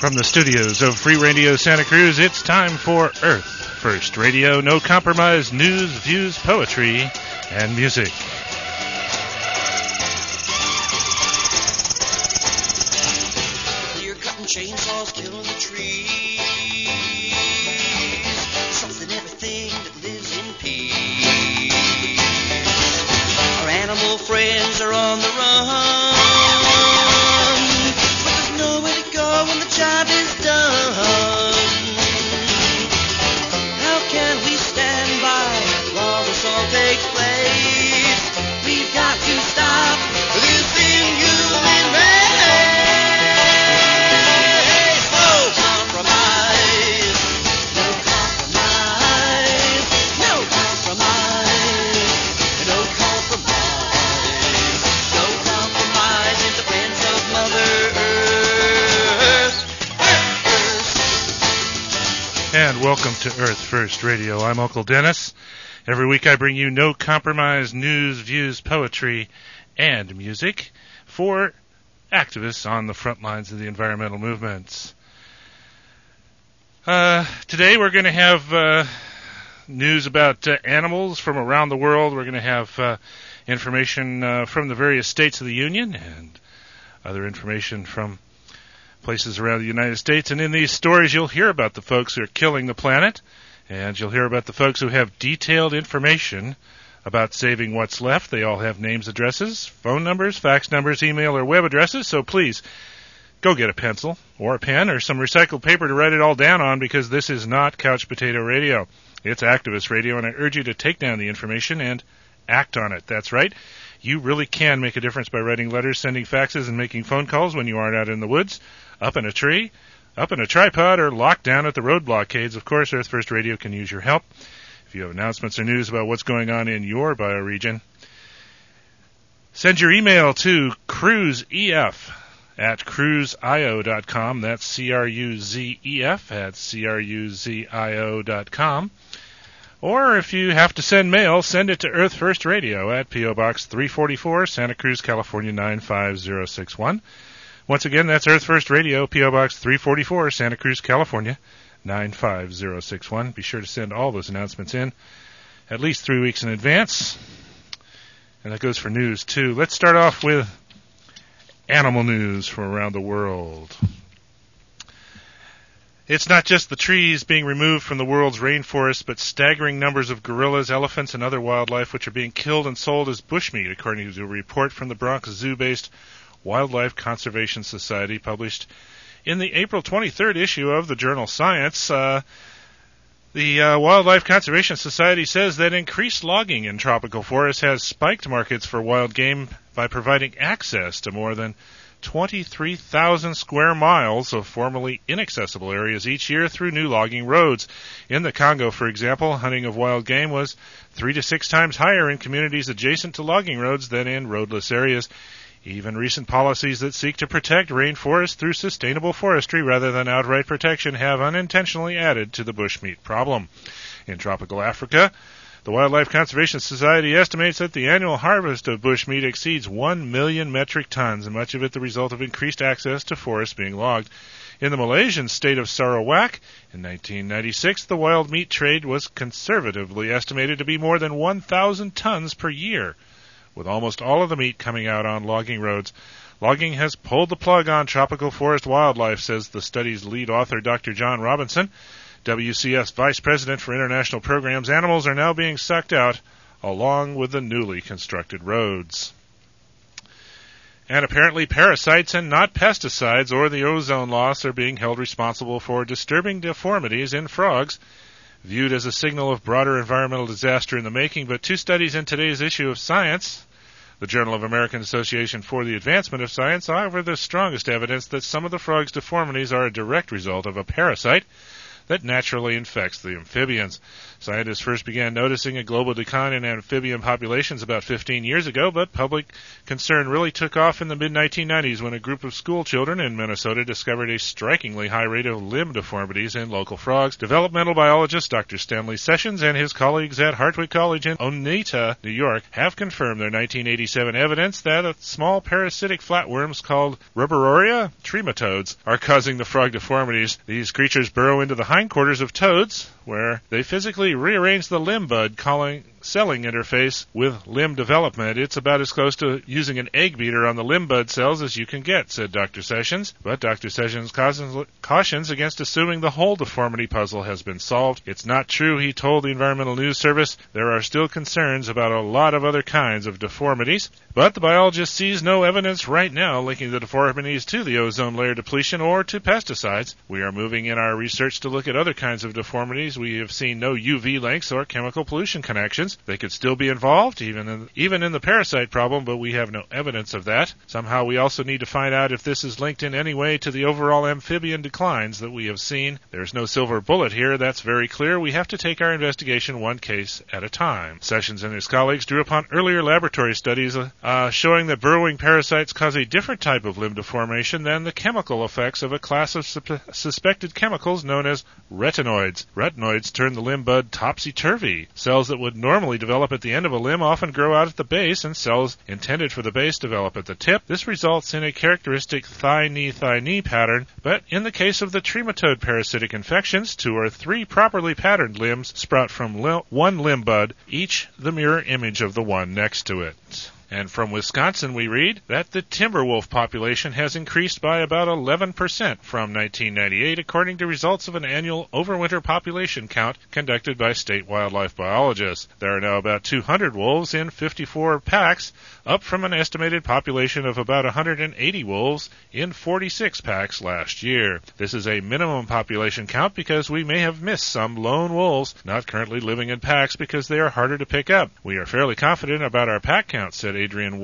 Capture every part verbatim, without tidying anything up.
From the studios of Free Radio Santa Cruz, it's time for Earth First Radio. No compromise, news, views, poetry, and music. Clear cutting chainsaws killing the trees. Something, everything that lives in peace. Our animal friends are on the run. When the job is done, how can we stand by while this all takes place? We've got to stop this inhuman race. No compromise, no compromise, no compromise, no compromise, no compromise in defense of Mother Earth. And welcome to Earth First Radio. I'm Uncle Dennis. Every week I bring you no compromise news, views, poetry, and music for activists on the front lines of the environmental movements. Uh, today we're going to have uh, news about uh, animals from around the world. We're going to have uh, information uh, from the various states of the Union and other information from places around the United States. And in these stories, you'll hear about the folks who are killing the planet, and you'll hear about the folks who have detailed information about saving what's left. They all have names, addresses, phone numbers, fax numbers, email, or web addresses. So please, go get a pencil or a pen or some recycled paper to write it all down on, because this is not couch potato radio. It's activist radio, and I urge you to take down the information and act on it. That's right. You really can make a difference by writing letters, sending faxes, and making phone calls when you aren't out in the woods, up in a tree, up in a tripod, or locked down at the road blockades. Of course, Earth First Radio can use your help. If you have announcements or news about what's going on in your bioregion, send your email to cruiseef at cruise i o dot com. That's C R U Z E F at C R U Z I O dot com. Or if you have to send mail, send it to Earth First Radio at P O Box three forty-four, Santa Cruz, California nine five zero six one. Once again, that's Earth First Radio, P O Box three forty-four, Santa Cruz, California nine five zero six one. Be sure to send all those announcements in at least three weeks in advance. And that goes for news, too. Let's start off with animal news from around the world. It's not just the trees being removed from the world's rainforests, but staggering numbers of gorillas, elephants, and other wildlife which are being killed and sold as bushmeat, according to a report from the Bronx Zoo-based Wildlife Conservation Society published in the April twenty-third issue of the journal Science. Uh, the uh, Wildlife Conservation Society says that increased logging in tropical forests has spiked markets for wild game by providing access to more than twenty-three thousand square miles of formerly inaccessible areas each year through new logging roads. In the Congo, for example, hunting of wild game was three to six times higher in communities adjacent to logging roads than in roadless areas. Even recent policies that seek to protect rainforests through sustainable forestry rather than outright protection have unintentionally added to the bushmeat problem. In tropical Africa, the Wildlife Conservation Society estimates that the annual harvest of bushmeat exceeds one million metric tons, and much of it the result of increased access to forests being logged. In the Malaysian state of Sarawak, in nineteen ninety-six, the wild meat trade was conservatively estimated to be more than one thousand tons per year, with almost all of the meat coming out on logging roads. Logging has pulled the plug on tropical forest wildlife, says the study's lead author, Doctor John Robinson. W C F's Vice President for International Programs. Animals are now being sucked out along with the newly constructed roads. And apparently parasites and not pesticides or the ozone loss are being held responsible for disturbing deformities in frogs, viewed as a signal of broader environmental disaster in the making. But two studies in today's issue of Science, the Journal of American Association for the Advancement of Science, offer the strongest evidence that some of the frog's deformities are a direct result of a parasite. that naturally infects the amphibians. Scientists first began noticing a global decline in amphibian populations about fifteen years ago, but public concern really took off in the mid nineteen nineties when a group of school children in Minnesota discovered a strikingly high rate of limb deformities in local frogs. Developmental biologist Doctor Stanley Sessions and his colleagues at Hartwick College in Oneida, New York, have confirmed their nineteen eighty-seven evidence that a small parasitic flatworms called Rubberoria trematodes are causing the frog deformities. These creatures burrow into the hindquarters of toads, where they physically rearrange the limb bud, calling celling interface with limb development. It's about as close to using an egg beater on the limb bud cells as you can get, said Doctor Sessions. But Doctor Sessions cautions against assuming the whole deformity puzzle has been solved. It's not true, he told the Environmental News Service. There are still concerns about a lot of other kinds of deformities, but the biologist sees no evidence right now linking the deformities to the ozone layer depletion or to pesticides. We are moving in our research to look at other kinds of deformities. We have seen no U V links or chemical pollution connections. They could still be involved, even in, even in the parasite problem, but we have no evidence of that. Somehow we also need to find out if this is linked in any way to the overall amphibian declines that we have seen. There's no silver bullet here, that's very clear. We have to take our investigation one case at a time. Sessions and his colleagues drew upon earlier laboratory studies uh, showing that burrowing parasites cause a different type of limb deformation than the chemical effects of a class of su- suspected chemicals known as retinoids. Retinoids turn the limb bud topsy-turvy. Cells that would normally develop at the end of a limb often grow out at the base, and cells intended for the base develop at the tip. This results in a characteristic thigh-knee-thigh-knee pattern, but in the case of the trematode parasitic infections, two or three properly patterned limbs sprout from li- one limb bud, each the mirror image of the one next to it. And from Wisconsin we read that the timber wolf population has increased by about eleven percent from nineteen ninety-eight, according to results of an annual overwinter population count conducted by state wildlife biologists. There are now about two hundred wolves in fifty-four packs, up from an estimated population of about one hundred eighty wolves in forty-six packs last year. This is a minimum population count because we may have missed some lone wolves not currently living in packs because they are harder to pick up. We are fairly confident about our pack count, said Adrian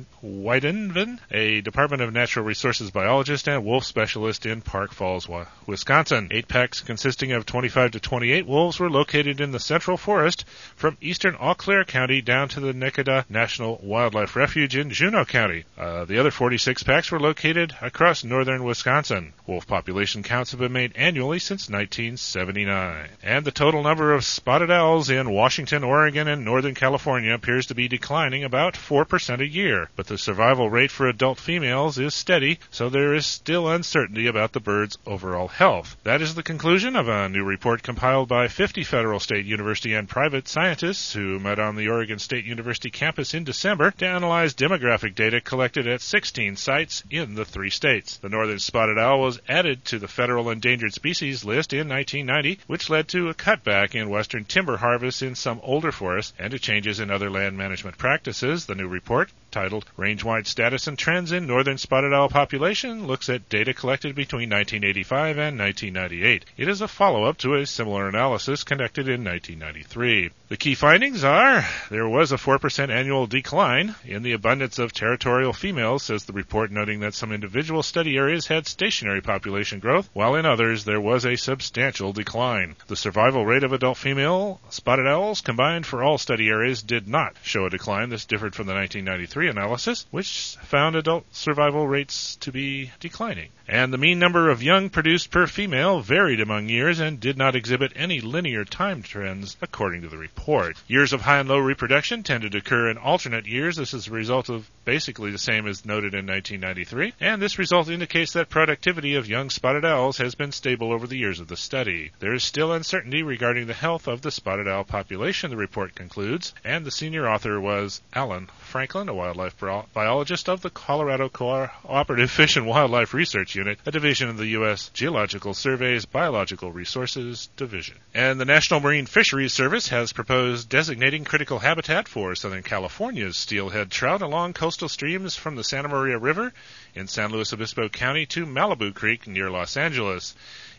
Weidenven, a Department of Natural Resources biologist and wolf specialist in Park Falls, Wisconsin. Eight packs consisting of twenty-five to twenty-eight wolves were located in the Central Forest from eastern Eau Claire County down to the Nekada National Wildlife Refuge in Juneau County. Uh, the other forty-six packs were located across northern Wisconsin. Wolf population counts have been made annually since nineteen seventy-nine. And the total number of spotted owls in Washington, Oregon, and Northern California appears to be declining about four percent a year, but the survival rate for adult females is steady, so there is still uncertainty about the bird's overall health. That is the conclusion of a new report compiled by fifty federal, state, university, and private scientists who met on the Oregon State University campus in December to analyze demographic data collected at sixteen sites in the three states. The northern spotted owl was added to the federal endangered species list in nineteen ninety, which led to a cutback in western timber harvests in some older forests and to changes in other land management practices. The new report, titled Range-Wide Status and Trends in Northern Spotted Owl Population, looks at data collected between nineteen eighty-five and nineteen ninety-eight. It is a follow-up to a similar analysis conducted in nineteen ninety-three. The key findings are there was a four percent annual decline in the abundance of territorial females, says the report, noting that some individual study areas had stationary population growth, while in others there was a substantial decline. The survival rate of adult female spotted owls combined for all study areas did not show a decline. This differed from the nineteen ninety-three analysis, which found adult survival rates to be declining. And the mean number of young produced per female varied among years and did not exhibit any linear time trends, according to the report. Years of high and low reproduction tended to occur in alternate years. This is a result of basically the same as noted in nineteen ninety-three, and this result indicates that productivity of young spotted owls has been stable over the years of the study. There is still uncertainty regarding the health of the spotted owl population, the report concludes, and the senior author was Alan Franklin, a wildlife biologist of the Colorado Cooperative Fish and Wildlife Research Unit, a division of the U S Geological Survey's Biological Resources Division. And the National Marine Fisheries Service has proposed designating critical habitat for Southern California's steelhead trout along coastal streams from the Santa Maria River in San Luis Obispo County to Malibu Creek near Los Angeles.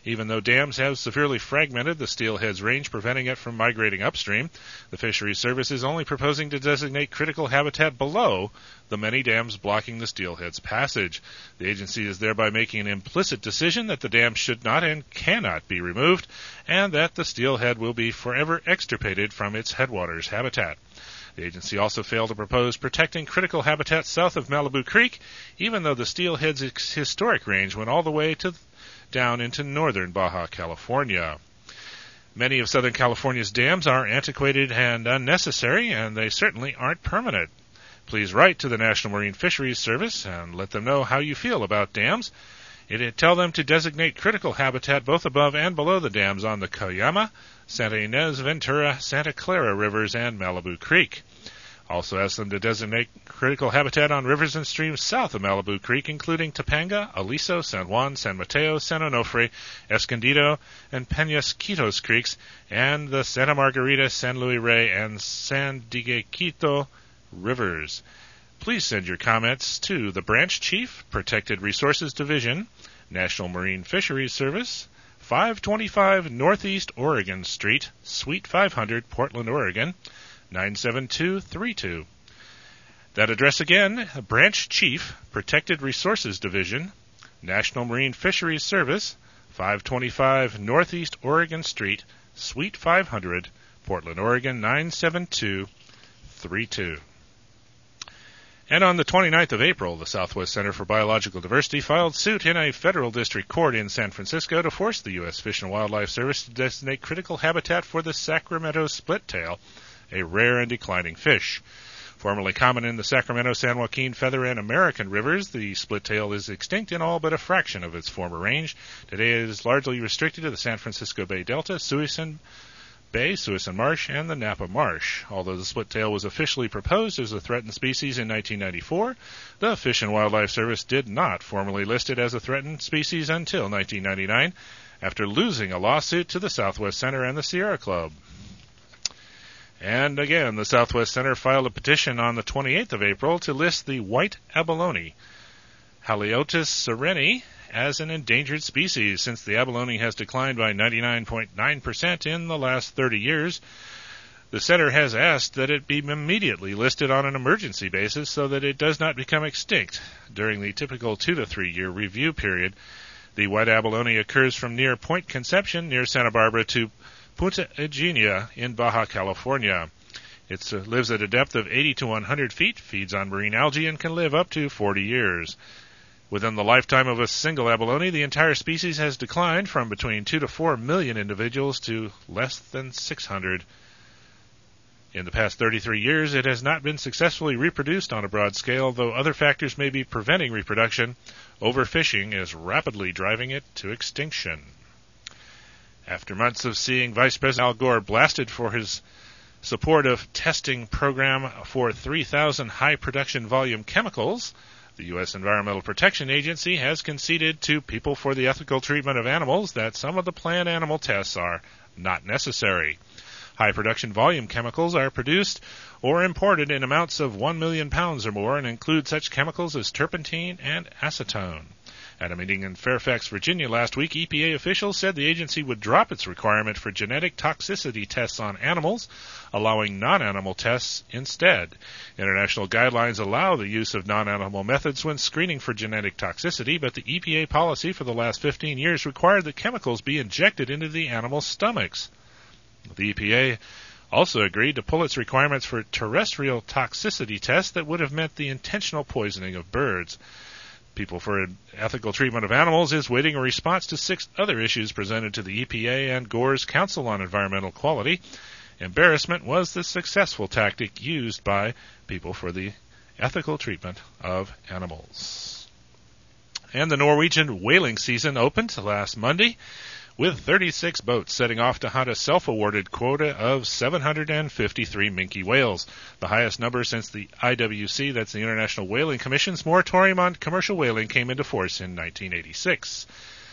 Even though dams have severely fragmented the steelhead's range, preventing it from migrating upstream, the Fisheries Service is only proposing to designate critical habitat below the many dams blocking the steelhead's passage. The agency is thereby making an implicit decision that the dam should not and cannot be removed, and that the steelhead will be forever extirpated from its headwaters habitat. The agency also failed to propose protecting critical habitat south of Malibu Creek, even though the steelhead's historic range went all the way to down into northern Baja California. Many of Southern California's dams are antiquated and unnecessary, and they certainly aren't permanent. Please write to the National Marine Fisheries Service and let them know how you feel about dams. It, tell them to designate critical habitat both above and below the dams on the Cuyama, Santa Ynez, Ventura, Santa Clara rivers, and Malibu Creek. Also ask them to designate critical habitat on rivers and streams south of Malibu Creek, including Topanga, Aliso, San Juan, San Mateo, San Onofre, Escondido, and Peñasquitos Creeks, and the Santa Margarita, San Luis Rey, and San Dieguito rivers. Please send your comments to the Branch Chief, Protected Resources Division, National Marine Fisheries Service, five twenty-five Northeast Oregon Street, Suite five hundred, Portland, Oregon, nine seven two three two. That address again, Branch Chief, Protected Resources Division, National Marine Fisheries Service, five twenty-five Northeast Oregon Street, Suite five hundred, Portland, Oregon, nine seven two three two. And on the twenty-ninth of April, the Southwest Center for Biological Diversity filed suit in a federal district court in San Francisco to force the U S Fish and Wildlife Service to designate critical habitat for the Sacramento splittail, a rare and declining fish. Formerly common in the Sacramento, San Joaquin, Feather, and American rivers, the splittail is extinct in all but a fraction of its former range. Today it is largely restricted to the San Francisco Bay Delta, Suisun Bay, Suisun Marsh, and the Napa Marsh. Although the splittail was officially proposed as a threatened species in nineteen ninety-four, the Fish and Wildlife Service did not formally list it as a threatened species until nineteen ninety-nine, after losing a lawsuit to the Southwest Center and the Sierra Club. And again, the Southwest Center filed a petition on the twenty-eighth of April to list the white abalone, Haliotis sereni, as an endangered species, since the abalone has declined by ninety-nine point nine percent in the last thirty years. The center has asked that it be immediately listed on an emergency basis so that it does not become extinct during the typical two to three year review period. The white abalone occurs from near Point Conception near Santa Barbara to Punta Eugenia in Baja California. It uh, lives at a depth of eighty to one hundred feet, feeds on marine algae, and can live up to forty years. Within the lifetime of a single abalone, the entire species has declined from between two to four million individuals to less than six hundred. In the past thirty-three years, it has not been successfully reproduced on a broad scale, though other factors may be preventing reproduction. Overfishing is rapidly driving it to extinction. After months of seeing Vice President Al Gore blasted for his support of testing program for three thousand high-production volume chemicals, the U S Environmental Protection Agency has conceded to People for the Ethical Treatment of Animals that some of the planned animal tests are not necessary. High-production volume chemicals are produced or imported in amounts of one million pounds or more and include such chemicals as turpentine and acetone. At a meeting in Fairfax, Virginia last week, E P A officials said the agency would drop its requirement for genetic toxicity tests on animals, allowing non-animal tests instead. International guidelines allow the use of non-animal methods when screening for genetic toxicity, but the E P A policy for the last fifteen years required that chemicals be injected into the animals' stomachs. The E P A also agreed to pull its requirements for terrestrial toxicity tests that would have meant the intentional poisoning of birds. People for Ethical Treatment of Animals is waiting a response to six other issues presented to the E P A and Gore's Council on Environmental Quality. Embarrassment was the successful tactic used by People for the Ethical Treatment of Animals. And the Norwegian whaling season opened last Monday, with thirty-six boats setting off to hunt a self-awarded quota of seven hundred fifty-three minke whales, the highest number since the I W C, that's the International Whaling Commission's moratorium on commercial whaling, came into force in nineteen eighty-six.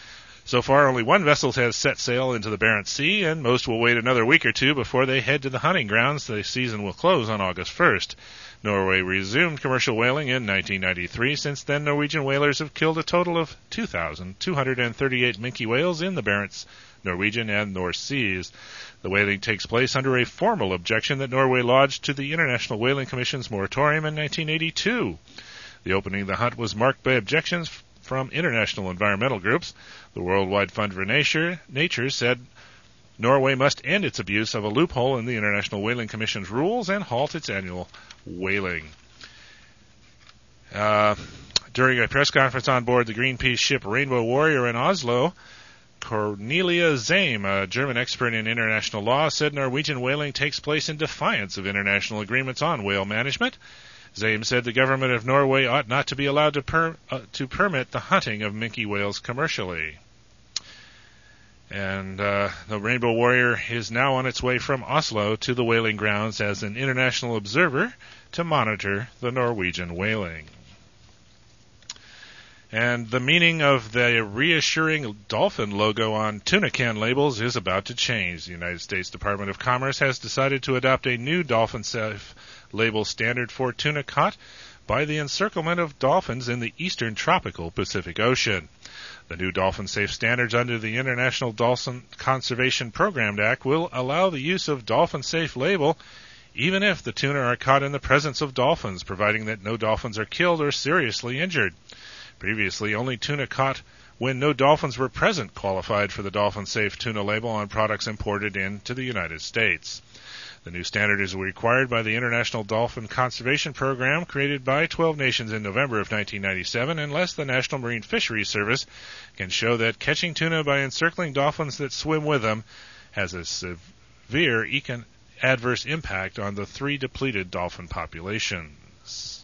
So far, only one vessel has set sail into the Barents Sea, and most will wait another week or two before they head to the hunting grounds. The season will close on August first. Norway resumed commercial whaling in nineteen ninety-three. Since then, Norwegian whalers have killed a total of two thousand two hundred thirty-eight minke whales in the Barents, Norwegian, and North Seas. The whaling takes place under a formal objection that Norway lodged to the International Whaling Commission's moratorium in nineteen eighty-two. The opening of the hunt was marked by objections from international environmental groups. The Worldwide Fund for Nature, Nature said Norway must end its abuse of a loophole in the International Whaling Commission's rules and halt its annual whaling. Uh, during a press conference on board the Greenpeace ship Rainbow Warrior in Oslo, Cornelia Zame, a German expert in international law, said Norwegian whaling takes place in defiance of international agreements on whale management. Zame said the government of Norway ought not to be allowed to, per, uh, to permit the hunting of minke whales commercially. And uh, the Rainbow Warrior is now on its way from Oslo to the whaling grounds as an international observer to monitor the Norwegian whaling. And the meaning of the reassuring dolphin logo on tuna can labels is about to change. The United States Department of Commerce has decided to adopt a new dolphin-safe label standard for tuna caught by the encirclement of dolphins in the eastern tropical Pacific Ocean. The new dolphin-safe standards under the International Dolphin Conservation Program Act will allow the use of dolphin-safe label even if the tuna are caught in the presence of dolphins, providing that no dolphins are killed or seriously injured. Previously, only tuna caught when no dolphins were present qualified for the dolphin-safe tuna label on products imported into the United States. The new standard is required by the International Dolphin Conservation Program, created by twelve nations in November of nineteen ninety-seven, unless the National Marine Fisheries Service can show that catching tuna by encircling dolphins that swim with them has a severe econ- adverse impact on the three depleted dolphin populations.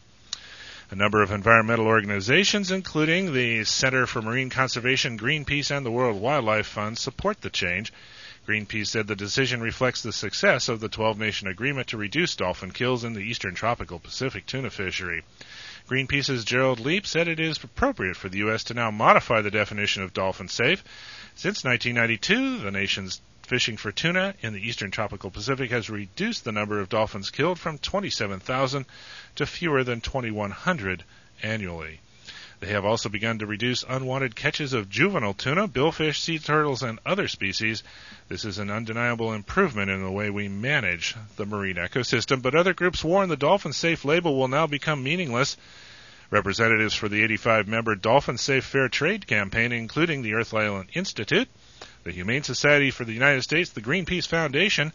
A number of environmental organizations, including the Center for Marine Conservation, Greenpeace, and the World Wildlife Fund, support the change. Greenpeace said the decision reflects the success of the twelve-nation agreement to reduce dolphin kills in the eastern tropical Pacific tuna fishery. Greenpeace's Gerald Leap said it is appropriate for the U S to now modify the definition of dolphin safe. Since nineteen ninety-two, the nation's fishing for tuna in the eastern tropical Pacific has reduced the number of dolphins killed from twenty-seven thousand to fewer than twenty-one hundred annually. They have also begun to reduce unwanted catches of juvenile tuna, billfish, sea turtles, and other species. This is an undeniable improvement in the way we manage the marine ecosystem, but other groups warn the Dolphin Safe label will now become meaningless. Representatives for the eighty-five member Dolphin Safe Fair Trade campaign, including the Earth Island Institute, the Humane Society for the United States, the Greenpeace Foundation,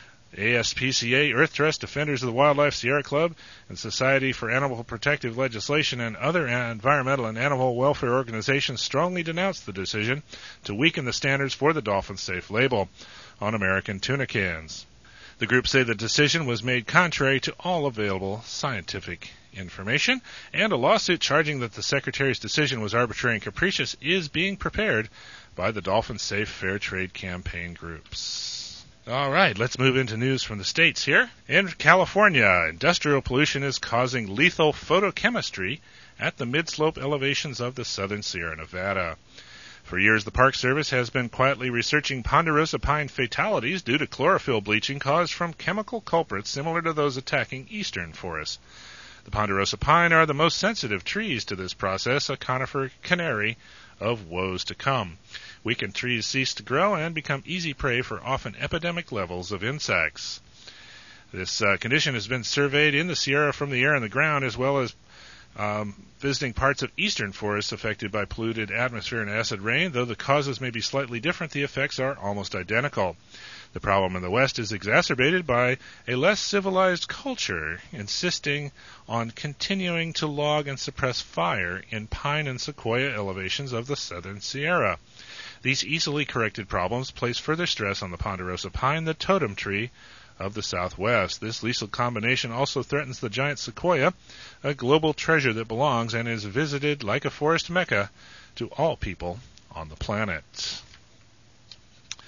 A S P C A, Earth Trust, Defenders of the Wildlife, Sierra Club, and Society for Animal Protective Legislation, and other environmental and animal welfare organizations strongly denounced the decision to weaken the standards for the Dolphin Safe label on American tuna cans. The groups say the decision was made contrary to all available scientific information, and a lawsuit charging that the Secretary's decision was arbitrary and capricious is being prepared by the Dolphin Safe Fair Trade campaign groups. All right, let's move into news from the States here. In California, industrial pollution is causing lethal photochemistry at the mid-slope elevations of the southern Sierra Nevada. For years, the Park Service has been quietly researching ponderosa pine fatalities due to chlorophyll bleaching caused from chemical culprits similar to those attacking eastern forests. The ponderosa pine are the most sensitive trees to this process, a conifer canary of woes to come. Weakened trees cease to grow and become easy prey for often epidemic levels of insects. This uh, condition has been surveyed in the Sierra from the air and the ground, as well as um, visiting parts of eastern forests affected by polluted atmosphere and acid rain. Though the causes may be slightly different, the effects are almost identical. The problem in the West is exacerbated by a less civilized culture insisting on continuing to log and suppress fire in pine and sequoia elevations of the southern Sierra. These easily corrected problems place further stress on the ponderosa pine, the totem tree of the Southwest. This lethal combination also threatens the giant sequoia, a global treasure that belongs and is visited like a forest mecca to all people on the planet.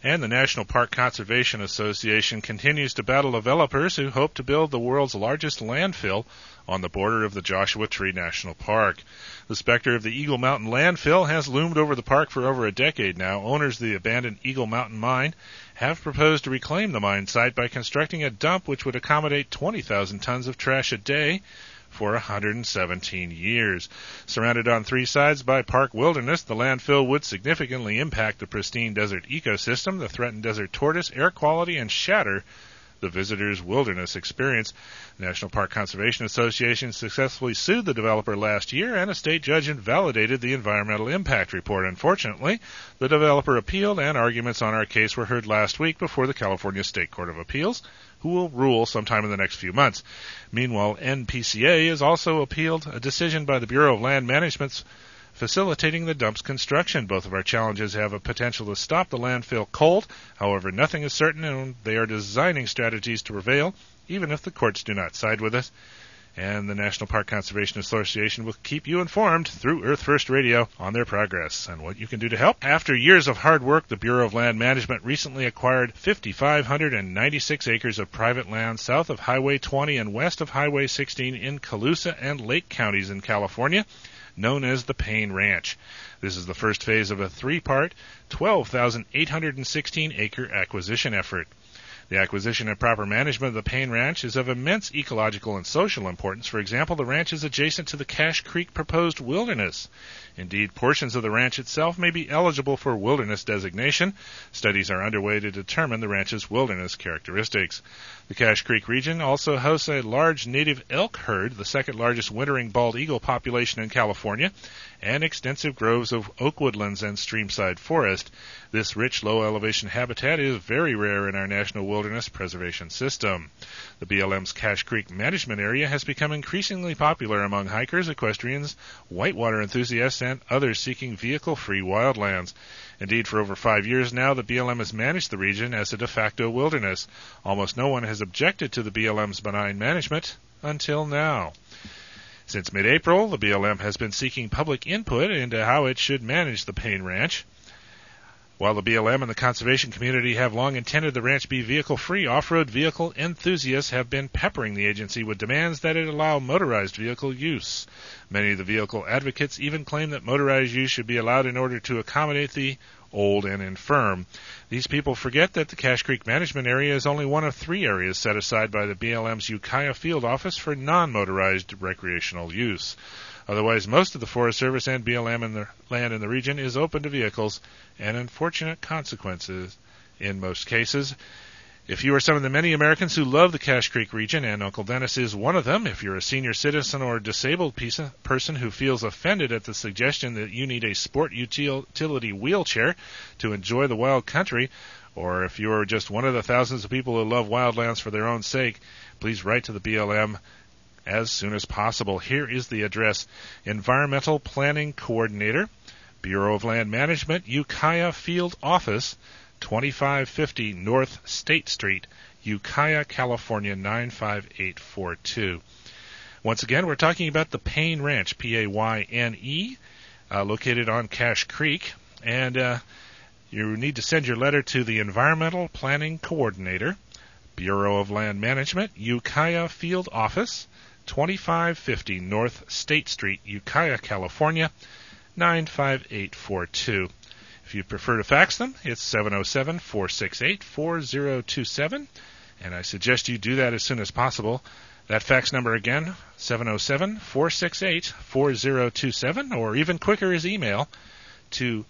And the National Park Conservation Association continues to battle developers who hope to build the world's largest landfill on the border of the Joshua Tree National Park. The specter of the Eagle Mountain landfill has loomed over the park for over a decade now. Owners of the abandoned Eagle Mountain mine have proposed to reclaim the mine site by constructing a dump which would accommodate twenty thousand tons of trash a day for one hundred seventeen years. Surrounded on three sides by park wilderness, the landfill would significantly impact the pristine desert ecosystem, the threatened desert tortoise, air quality, and shatter the visitors' wilderness experience. The National Park Conservation Association successfully sued the developer last year, and a state judge invalidated the environmental impact report. Unfortunately, the developer appealed, and arguments on our case were heard last week before the California State Court of Appeals, who will rule sometime in the next few months. Meanwhile, N P C A has also appealed a decision by the Bureau of Land Management facilitating the dump's construction. Both of our challenges have a potential to stop the landfill cold. However, nothing is certain, and they are designing strategies to prevail, even if the courts do not side with us. And the National Park Conservation Association will keep you informed through Earth First Radio on their progress and what you can do to help. After years of hard work, the Bureau of Land Management recently acquired five thousand five hundred ninety-six acres of private land south of Highway twenty and west of Highway sixteen in Colusa and Lake counties in California, known as the Payne Ranch. This is the first phase of a three-part, twelve thousand eight hundred sixteen acre acquisition effort. The acquisition and proper management of the Payne Ranch is of immense ecological and social importance. For example, the ranch is adjacent to the Cache Creek proposed wilderness. Indeed, portions of the ranch itself may be eligible for wilderness designation. Studies are underway to determine the ranch's wilderness characteristics. The Cache Creek region also hosts a large native elk herd, the second largest wintering bald eagle population in California, and extensive groves of oak woodlands and streamside forest. This rich low-elevation habitat is very rare in our national wilderness preservation system. The B L M's Cache Creek management area has become increasingly popular among hikers, equestrians, whitewater enthusiasts, and others seeking vehicle-free wildlands. Indeed, for over five years now, the B L M has managed the region as a de facto wilderness. Almost no one has objected to the B L M's benign management until now. Since mid-April, the B L M has been seeking public input into how it should manage the Payne Ranch. While the B L M and the conservation community have long intended the ranch be vehicle-free, off-road vehicle enthusiasts have been peppering the agency with demands that it allow motorized vehicle use. Many of the vehicle advocates even claim that motorized use should be allowed in order to accommodate the old and infirm. These people forget that the Cache Creek Management Area is only one of three areas set aside by the B L M's Ukiah Field Office for non-motorized recreational use. Otherwise, most of the Forest Service and B L M in the land in the region is open to vehicles, and unfortunate consequences in most cases. If you are some of the many Americans who love the Cache Creek region, and Uncle Dennis is one of them, if you're a senior citizen or disabled person who feels offended at the suggestion that you need a sport utility wheelchair to enjoy the wild country, or if you are just one of the thousands of people who love wildlands for their own sake, please write to the B L M as soon as possible. Here is the address: Environmental Planning Coordinator, Bureau of Land Management, Ukiah Field Office, twenty-five fifty North State Street, Ukiah, California, nine five eight four two. Once again, we're talking about the Payne Ranch, P A Y N E, uh, located on Cache Creek, and uh, you need to send your letter to the Environmental Planning Coordinator, Bureau of Land Management, Ukiah Field Office, twenty-five fifty North State Street, Ukiah, California, nine five eight four two. If you prefer to fax them, it's seven oh seven, four six eight, four oh two seven, and I suggest you do that as soon as possible. That fax number again, seven oh seven, four six eight, four oh two seven, or even quicker is email to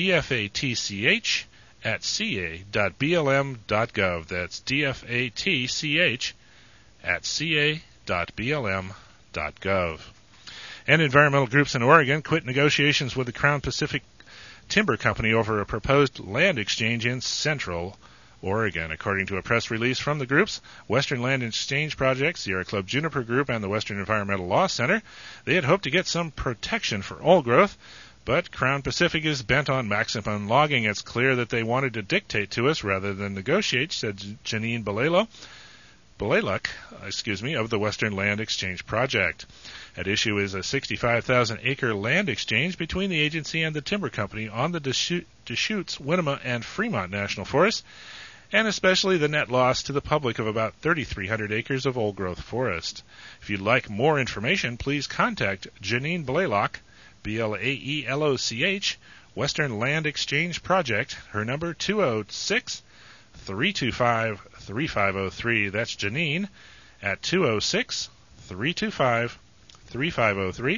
dfatch at ca dot b l m dot gov. That's dfatch at ca dot b l m dot gov. And environmental groups in Oregon quit negotiations with the Crown Pacific Timber Company over a proposed land exchange in Central Oregon. According to a press release from the groups, Western Land Exchange Project, Sierra Club Juniper Group, and the Western Environmental Law Center, they had hoped to get some protection for old growth, but Crown Pacific is bent on maximum logging. It's clear that they wanted to dictate to us rather than negotiate, said Janine Bolello. Blaylock, excuse me, of the Western Land Exchange Project. At issue is a sixty-five thousand acre land exchange between the agency and the timber company on the Deschutes, Winema, and Fremont National Forests, and especially the net loss to the public of about thirty-three hundred acres of old-growth forest. If you'd like more information, please contact Janine Blaylock, B L A E L O C H, Western Land Exchange Project, her number two oh six, three two five, three five oh three. That's Janine at two oh six, three two five, three five oh three.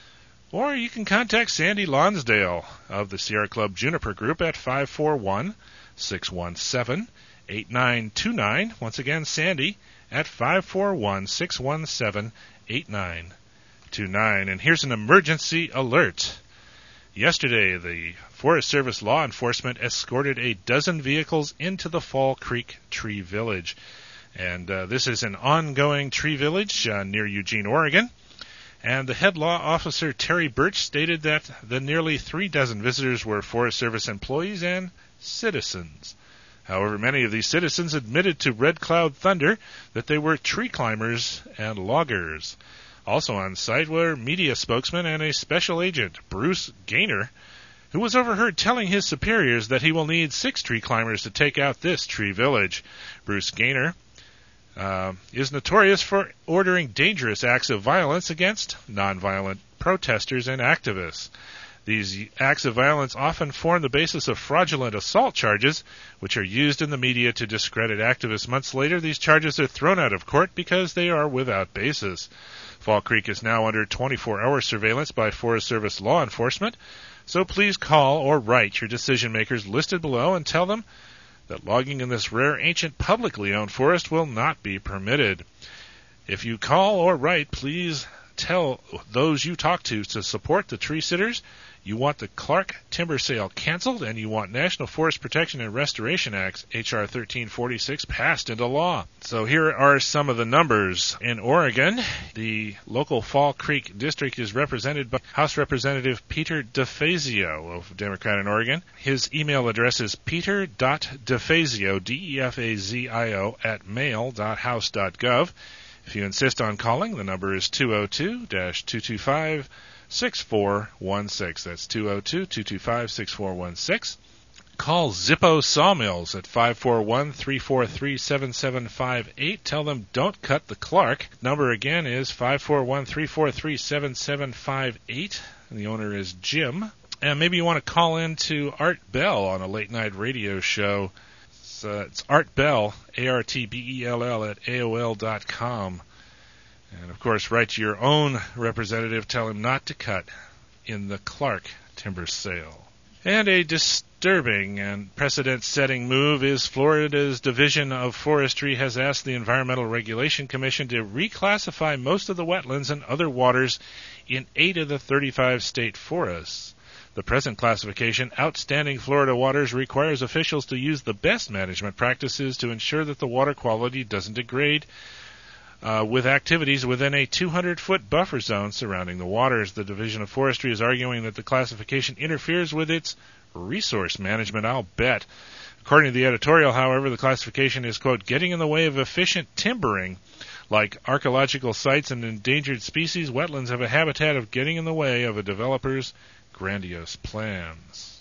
Or you can contact Sandy Lonsdale of the Sierra Club Juniper Group at five four one, six one seven, eight nine two nine. Once again, Sandy at five four one, six one seven, eight nine two nine. And here's an emergency alert. Yesterday, the Forest Service law enforcement escorted a dozen vehicles into the Fall Creek Tree Village. And uh, this is an ongoing tree village uh, near Eugene, Oregon. And the head law officer, Terry Birch, stated that the nearly three dozen visitors were Forest Service employees and citizens. However, many of these citizens admitted to Red Cloud Thunder that they were tree climbers and loggers. Also on site were media spokesman and a special agent, Bruce Gaynor, who was overheard telling his superiors that he will need six tree climbers to take out this tree village. Bruce Gaynor uh, is notorious for ordering dangerous acts of violence against nonviolent protesters and activists. These acts of violence often form the basis of fraudulent assault charges, which are used in the media to discredit activists. Months later, these charges are thrown out of court because they are without basis. Fall Creek is now under twenty-four hour surveillance by Forest Service law enforcement, so please call or write your decision makers listed below and tell them that logging in this rare ancient publicly owned forest will not be permitted. If you call or write, please tell those you talk to to support the tree sitters. You want the Clark timber sale canceled, and you want National Forest Protection and Restoration Act, H R thirteen forty-six, passed into law. So here are some of the numbers. In Oregon, the local Fall Creek district is represented by House Representative Peter DeFazio of Democrat in Oregon. His email address is peter dot defazio, D E F A Z I O, at mail dot house dot gov. If you insist on calling, the number is two oh two, two two five, six four one six. That's two oh two, two two five, six four one six. Call Zippo Sawmills at five four one, three four three, seven seven five eight. Tell them don't cut the Clark. Number again is five four one, three four three, seven seven five eight. And the owner is Jim. And maybe you want to call in to Art Bell on a late-night radio show. It's, uh, it's Art Bell, A R T B E L L, at A O L dot com. And, of course, write to your own representative. Tell him not to cut in the Clark timber sale. And a disturbing and precedent-setting move is Florida's Division of Forestry has asked the Environmental Regulation Commission to reclassify most of the wetlands and other waters in eight of the thirty-five state forests. The present classification, Outstanding Florida Waters, requires officials to use the best management practices to ensure that the water quality doesn't degrade Uh, with activities within a two hundred foot buffer zone surrounding the waters. The Division of Forestry is arguing that the classification interferes with its resource management, I'll bet. According to the editorial, however, the classification is, quote, getting in the way of efficient timbering. Like archaeological sites and endangered species, wetlands have a habitat of getting in the way of a developer's grandiose plans.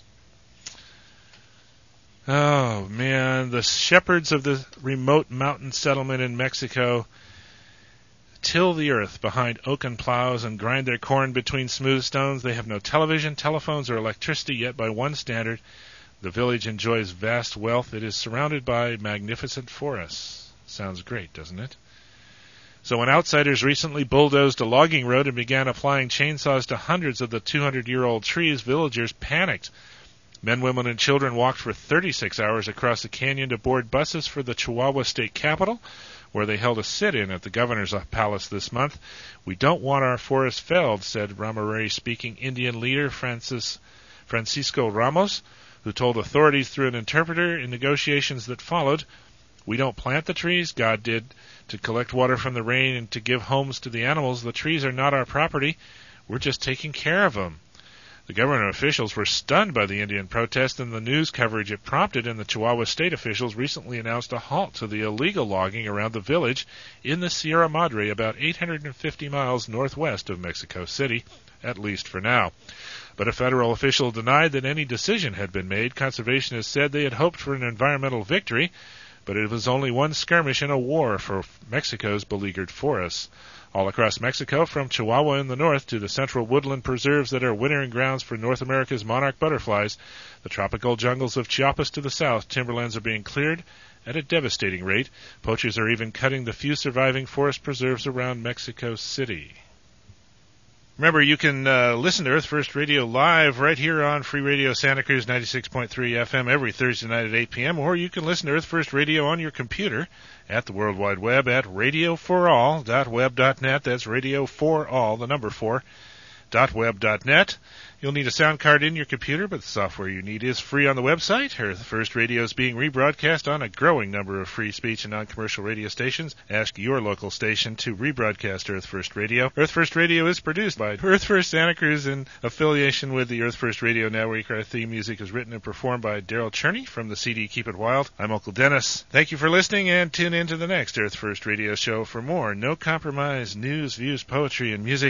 Oh, man, the shepherds of the remote mountain settlement in Mexico till the earth behind oaken plows and grind their corn between smooth stones. They have no television, telephones, or electricity, yet by one standard, the village enjoys vast wealth. It is surrounded by magnificent forests. Sounds great, doesn't it? So when outsiders recently bulldozed a logging road and began applying chainsaws to hundreds of the two hundred year old trees, villagers panicked. Men, women, and children walked for thirty-six hours across the canyon to board buses for the Chihuahua state capital, where they held a sit-in at the governor's palace this month. We don't want our forest felled, said Ramarey-speaking Indian leader Francis, Francisco Ramos, who told authorities through an interpreter in negotiations that followed, we don't plant the trees, God did, to collect water from the rain and to give homes to the animals. The trees are not our property. We're just taking care of them. The government officials were stunned by the Indian protest and the news coverage it prompted, and the Chihuahua state officials recently announced a halt to the illegal logging around the village in the Sierra Madre, about eight hundred fifty miles northwest of Mexico City, at least for now. But a federal official denied that any decision had been made. Conservationists said they had hoped for an environmental victory, but it was only one skirmish in a war for Mexico's beleaguered forests. All across Mexico, from Chihuahua in the north to the central woodland preserves that are wintering grounds for North America's monarch butterflies, the tropical jungles of Chiapas to the south, timberlands are being cleared at a devastating rate. Poachers are even cutting the few surviving forest preserves around Mexico City. Remember, you can uh, listen to Earth First Radio live right here on Free Radio Santa Cruz ninety-six point three F M every Thursday night at eight p.m., or you can listen to Earth First Radio on your computer at the World Wide Web at radio for all dot web dot net. That's radio for all, the number four, dot web dot net. You'll need a sound card in your computer, but the software you need is free on the website. Earth First Radio is being rebroadcast on a growing number of free speech and non-commercial radio stations. Ask your local station to rebroadcast Earth First Radio. Earth First Radio is produced by Earth First Santa Cruz in affiliation with the Earth First Radio Network. Our theme music is written and performed by Daryl Cherney from the C D Keep It Wild. I'm Uncle Dennis. Thank you for listening, and tune in to the next Earth First Radio show for more no compromise news, views, poetry, and music.